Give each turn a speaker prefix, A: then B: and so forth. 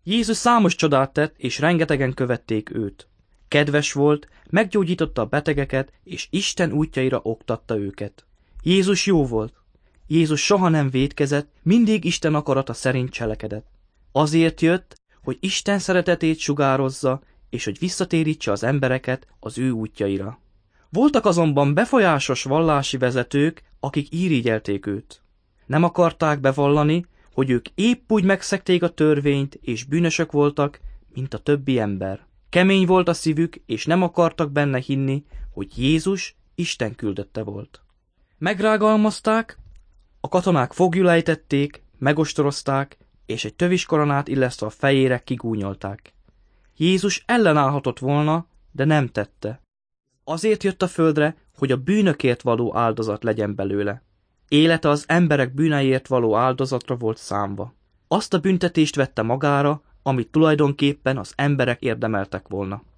A: Jézus számos csodát tett, és rengetegen követték őt. Kedves volt, meggyógyította a betegeket, és Isten útjaira oktatta őket. Jézus jó volt. Jézus soha nem vétkezett, mindig Isten akarata szerint cselekedett. Azért jött, hogy Isten szeretetét sugározza, és hogy visszatérítse az embereket az ő útjaira. Voltak azonban befolyásos vallási vezetők, akik irigyelték őt. Nem akarták bevallani, hogy ők épp úgy megszegték a törvényt, és bűnösök voltak, mint a többi ember. Kemény volt a szívük, és nem akartak benne hinni, hogy Jézus Isten küldötte volt. Megrágalmazták, a katonák foglyul ejtették, megostorozták, és egy töviskoronát illesztve a fejére kigúnyolták. Jézus ellenállhatott volna, de nem tette. Azért jött a földre, hogy a bűnökért való áldozat legyen belőle. Élete az emberek bűneiért való áldozatra volt számva. Azt a büntetést vette magára, amit tulajdonképpen az emberek érdemeltek volna.